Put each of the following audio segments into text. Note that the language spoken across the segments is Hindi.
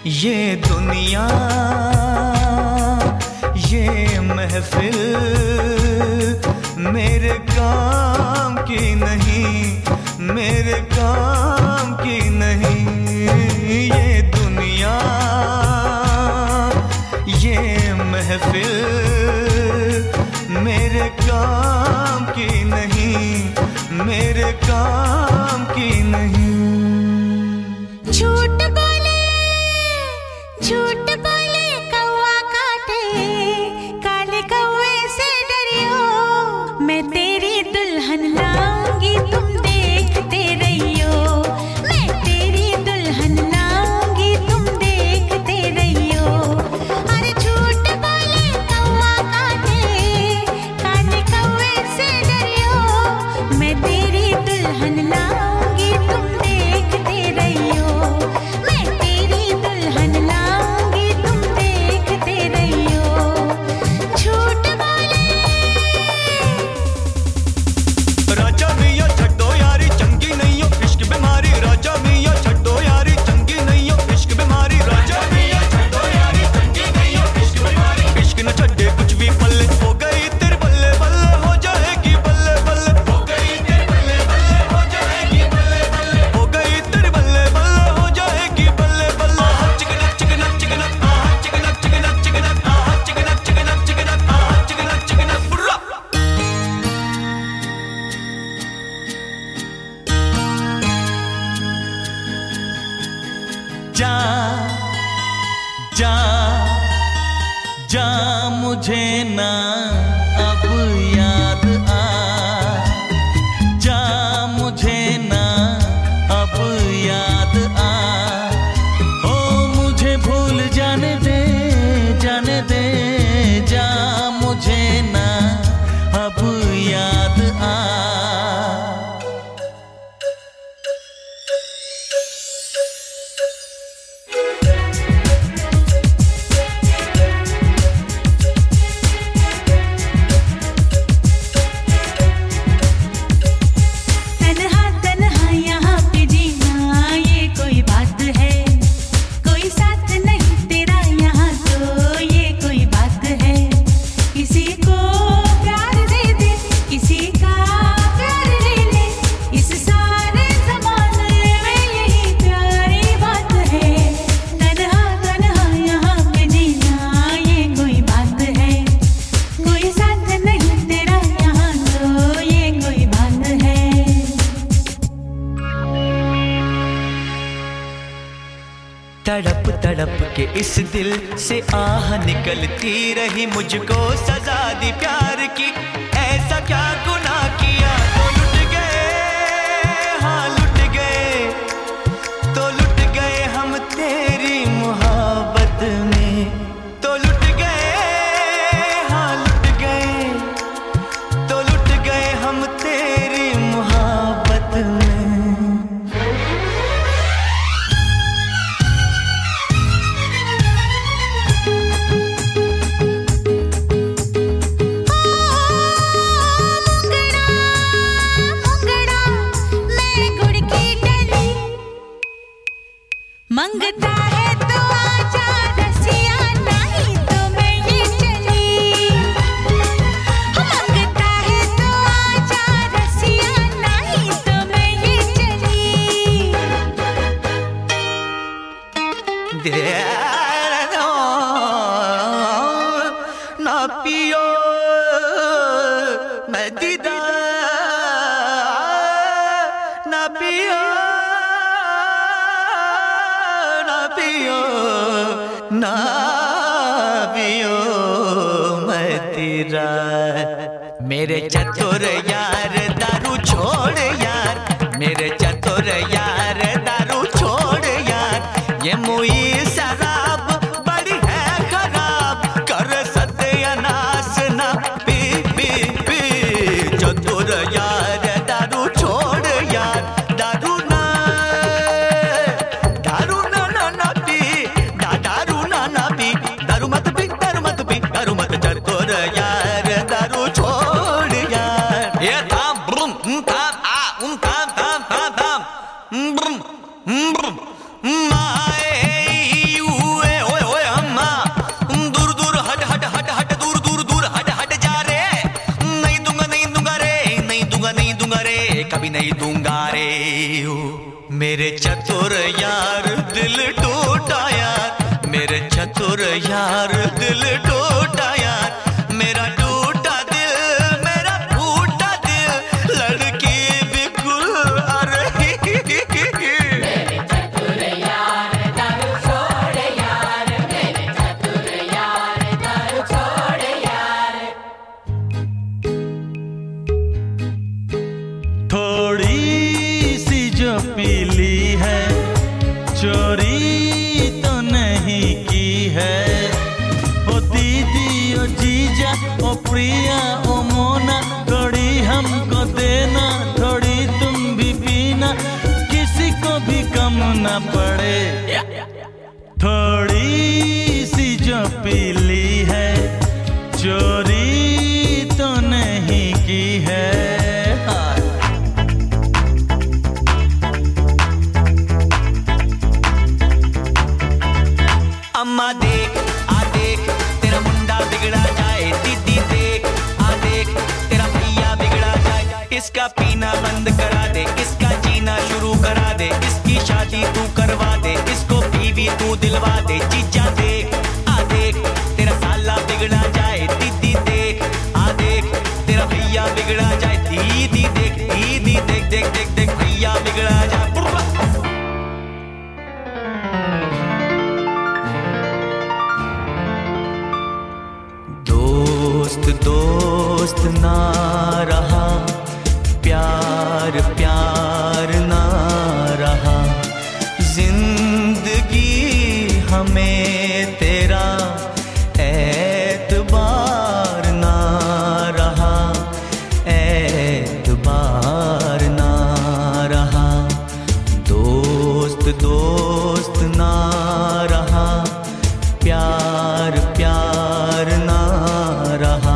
ये दुनिया ये महफिल मेरे काम की नहीं, मेरे काम की नहीं। ये दुनिया ये महफिल मेरे काम की नहीं, मेरे काम की नहीं। झूठ बोले कौवा काटे, काले कौवे से डरियो। मैं तेरी दुल्हन लाऊंगी तुम देखते रहियो, मैं तेरी दुल्हन लाऊंगी तुम देखते रहियो। अरे झूठ बोले कौवा काटे, काले कौवे से डरियो। मैं तेरी दुल्हन लाऊंगी तुम देखते रहियो, मैं तेरी दुल्हन लाऊंगी तुम देखते रहियो। झूठ बोले राजा मियां छड्डो यारी चंगी नहीं हो इश्क बीमारी, राजा मियां छड्डो यारी चंगी नहीं हो इश्क बीमारी, राजा मियां छड्डो यारी चंगी नहीं हो इश्क बीमारी। इश्क न छड्डे कुछ भी पल्ले, हो गई तेरे बल्ले बल्ले हो जाएगी बल्ले बल्ले, हो गई तेरे बल्ले बल्ले हो जाएगी बल्ले बल्ले, हो गई तेरे बल्ले बल्ले हो जाएगी बल्ले बल्ले। चिकनक चिकनक चिकनक चिकनक चिकनक चिकनक चिकनक चिकनक चिकनक चिकनक चिकनक बुर्रा। जा जा जा मुझे ना अब याद आ, जा मुझे ना अब याद आ। ओ मुझे भूल जाने दे, जाने दे, जा मुझे ना अब याद आ। तन्हा तन्हा यहाँ पे जीना ये कोई बात है, कोई साथ नहीं तेरा यहाँ तो ये कोई बात है। किसी को प्यार दे दे, किसी का प्यार ले ले, इस सारे ज़माने में यही प्यारी बात है। तन्हा तन्हा यहाँ पे जीना ये कोई बात है, कोई साथ नहीं तेरा यहाँ तो ये कोई बात है। तड़प तड़प के इस दिल से आह निकलती रही, मुझको सजा दी प्यार की। ऐसा क्या गुनाह किया तो लुट गए, हाँ लुट गए, तो लुट गए हम तेरी मोहब्बत में, तो लुट गए, हाँ लुट गए, तो लुट गए हम तेरी मोहब्बत में। मुंगड़ा मैं गुड़ की डली, मंगता है तो आजा रसिया, नहीं तो मैं ये चली। मंगता है तो आजा रसिया, नहीं तो मैं ये चली। ना पियो मैं दीदार, ना पियो ना पियो ना पियो मैं तेरा। मेरे चतुर यार दारू छोड़ यार, मेरे चतुर यार दारू छोड़ यार। ये मुई शराब बड़ी है खराब, कर सत्यानाश ना पी पी पी। चतुर यार दारू छोड़ यार, दारू ना ना ना पी, दारू ना पी, दारू मत पी, दारू मत पी, दारू मत। चतुर यार दारू छोड़ यार। ये थाम ब्रुम थाम आ थाम थाम थाम थाम ब्रुम ब्रुम माए यू चतुर यार दिल टूटा यार, मेरे चतुर यार दिल टूटा यार, मेरा टूटा दिल मेरा फूटा दिल, लड़की बिल्कुल आ रही। मेरे चतुर यार दारू छोड़ यार, मेरे चतुर यार दारू छोड़ यार। थोड़ी सी जो पीली है, चोरी तो नहीं की है। ओ दीदी ओ जीजा ओ प्रिया ओ मोना, थोड़ी हमको देना थोड़ी तुम भी पीना, किसी को भी कम ना पड़े। थोड़ी सी जो पीली है, चोरी तो नहीं की है। अम्मा देख आ देख तेरा मुंडा बिगड़ा जाए, दीदी देख आ देख तेरा भैया बिगड़ा जाए, इसका पीना बंद करा दे, इसका जीना शुरू करा दे, इसकी शादी तू करवा दे, इसको बीवी तू दिलवा दे। जीजा देख आ देख तेरा साला बिगड़ा जाए, दीदी देख आ देख तेरा भैया बिगड़ा जाए, दीदी देख देख देख देख भैया बिगड़ा जाए। दोस्त ना रहा, प्यार प्यार ना रहा, जिंदगी हमें तेरा एतबार ना रहा, एतबार ना रहा। दोस्त ना रहा, प्यार प्यार ना रहा।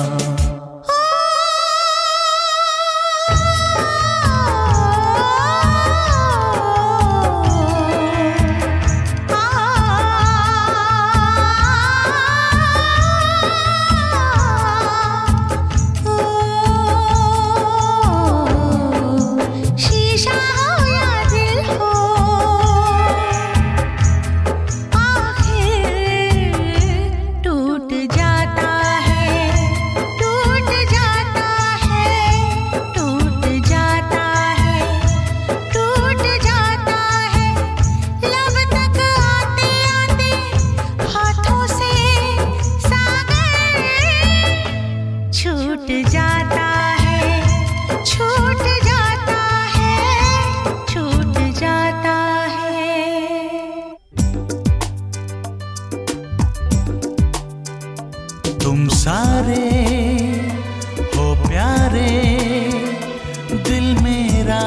तुम सारे हो प्यारे, दिल मेरा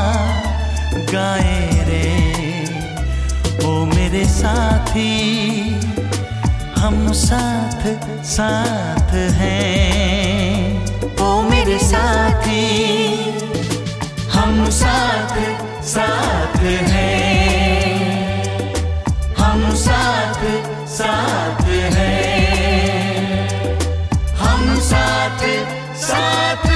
गाए रे, ओ मेरे साथी हम साथ साथ हैं। ओ मेरे साथी हम साथ साथ हैं, हम साथ साथ हैं, हम साथ साथ